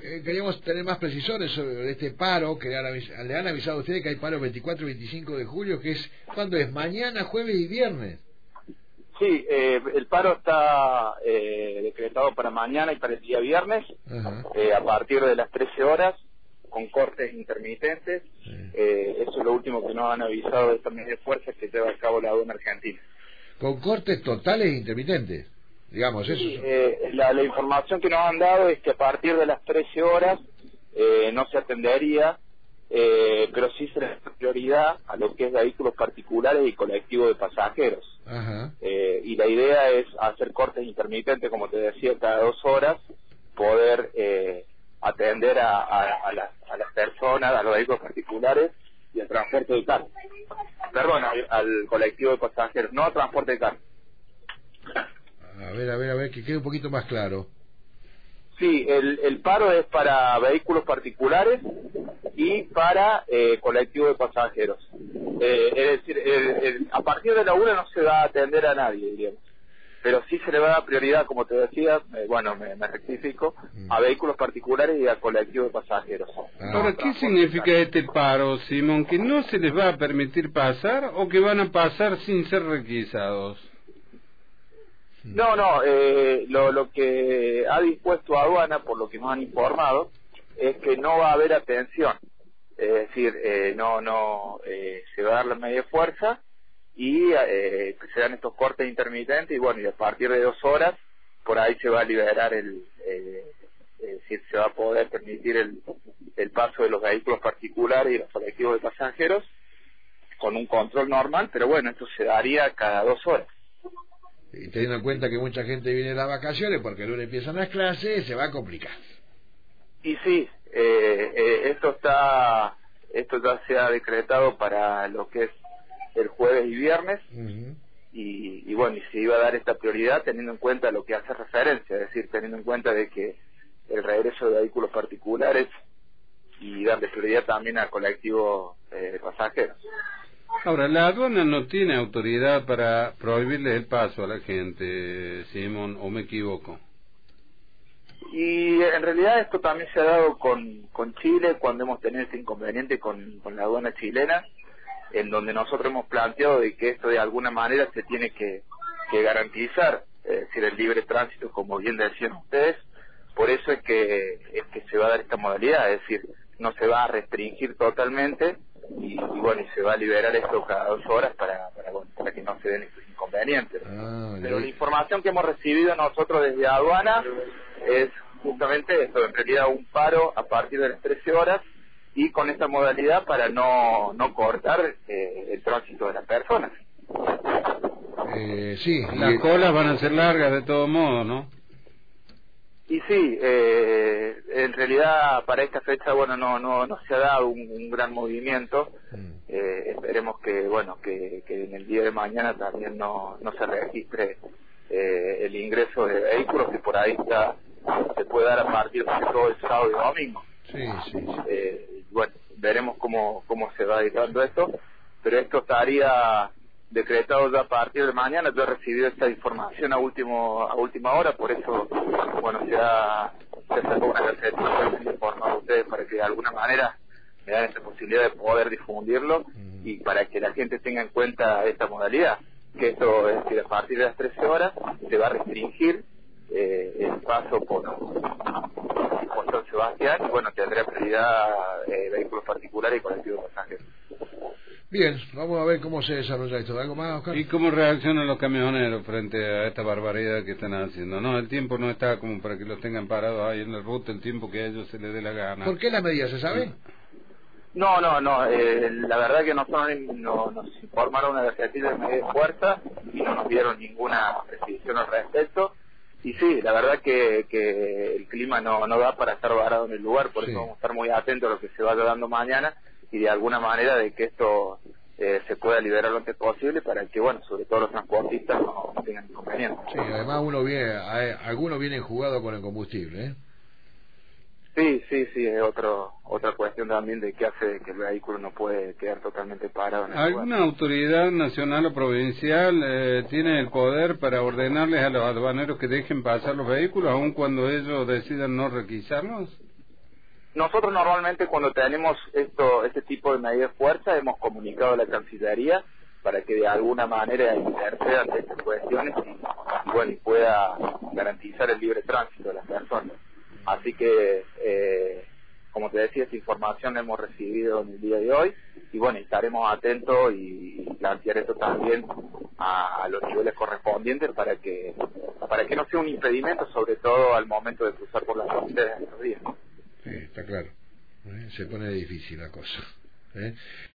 queríamos tener más precisiones sobre este paro, que le han avisado a ustedes que hay paro 24 y 25 de julio, que es, ¿cuándo es? Mañana, jueves y viernes. Sí, el paro está decretado para mañana y para el día viernes, a partir de las 13 horas, con cortes intermitentes. Eso es lo último que nos han avisado de esta medida de fuerza que lleva a cabo la aduana argentina. ¿Con cortes totales e intermitentes? Digamos, sí, eso. La información que nos han dado es que a partir de las 13 horas no se atendería, pero sí se le da prioridad a lo que es vehículos particulares y colectivos de pasajeros. Y la idea es hacer cortes intermitentes, como te decía, cada 2 horas, poder atender a las personas, a los vehículos particulares y al transporte de carga. Perdón, al colectivo de pasajeros, no al transporte de carga. A ver, que quede un poquito más claro. Sí, el paro es para vehículos particulares y para colectivos de pasajeros. Es decir, a partir de la 1 no se va a atender a nadie, diríamos. Pero sí se le va a dar prioridad, como te decía, me rectifico, a vehículos particulares y a colectivos de pasajeros. Ahora, ¿qué significa este paro, Simón? ¿Que no se les va a permitir pasar o que van a pasar sin ser requisados? No, lo que ha dispuesto aduana, por lo que nos han informado, es que no va a haber atención. Es decir, se va a dar la media fuerza y se dan estos cortes intermitentes y a partir de 2 horas por ahí se va a liberar se va a poder permitir el paso de los vehículos particulares y los colectivos de pasajeros con un control normal, pero esto se daría cada 2 horas. Y teniendo en cuenta que mucha gente viene de las vacaciones porque el lunes empiezan las clases, se va a complicar. Y sí, esto ya se ha decretado para lo que es el jueves y viernes, y se iba a dar esta prioridad teniendo en cuenta lo que hace referencia, es decir, teniendo en cuenta de que el regreso de vehículos particulares y darle prioridad también al colectivo de pasajeros. Ahora, la aduana no tiene autoridad para prohibirle el paso a la gente, Simón, ¿o me equivoco? Y en realidad esto también se ha dado con Chile cuando hemos tenido este inconveniente con la aduana chilena, en donde nosotros hemos planteado de que esto de alguna manera se tiene que garantizar, es decir, el libre tránsito, como bien decían ustedes. Por eso es que se va a dar esta modalidad, es decir, no se va a restringir totalmente y se va a liberar esto cada 2 horas para que no se den estos inconvenientes. Pero la información que hemos recibido nosotros desde aduana es justamente esto, en realidad un paro a partir de las 13 horas y con esta modalidad para no cortar el tránsito de las personas. Sí. Las colas van a ser largas de todo modo, ¿no? Y sí, en realidad para esta fecha no se ha dado un gran movimiento. Esperemos que en el día de mañana también no se registre el ingreso de vehículos, que por ahí ya se puede dar a partir de todo el sábado y domingo. Veremos cómo se va dando esto, pero esto estaría decretado ya a partir de mañana. Yo he recibido esta información a última hora, por eso se sacó una gaceta informada a ustedes para que de alguna manera me dan esta posibilidad de poder difundirlo y para que la gente tenga en cuenta esta modalidad, que esto es que a partir de las 13 horas se va a restringir el paso por San Sebastián y tendrá prioridad vehículos particulares y colectivos de pasajeros. Bien, vamos a ver cómo se desarrolla esto. ¿Algo más, Oscar? ¿Y cómo reaccionan los camioneros frente a esta barbaridad que están haciendo? No, el tiempo no está como para que los tengan parados ahí en la ruta el tiempo que a ellos se les dé la gana. ¿Por qué las medidas se sabe? No, la verdad que nosotros nos informaron una advertencia de medida de fuerza y no nos dieron ninguna precisión al respecto. Y sí, la verdad que el clima no da para estar varado en el lugar, por eso vamos a estar muy atentos a lo que se vaya dando mañana y de alguna manera de que esto se pueda liberar lo antes posible para que, sobre todo los transportistas no tengan inconvenientes. Sí, además algunos vienen jugados con el combustible, ¿eh? Sí, es otra cuestión también de que hace que el vehículo no puede quedar totalmente parado en el ¿Alguna lugar. autoridad nacional o provincial tiene el poder para ordenarles a los aduaneros que dejen pasar los vehículos, aun cuando ellos decidan no requisarlos? Nosotros normalmente cuando tenemos este tipo de medidas de fuerza hemos comunicado a la Cancillería para que de alguna manera intercedan de estas cuestiones y bueno, y pueda garantizar el libre tránsito de las personas. Así que, como te decía, esta información la hemos recibido en el día de hoy y bueno, estaremos atentos y plantear esto también a los niveles correspondientes para que no sea un impedimento, sobre todo al momento de cruzar por las fronteras estos días. Sí, está claro. Se pone difícil la cosa.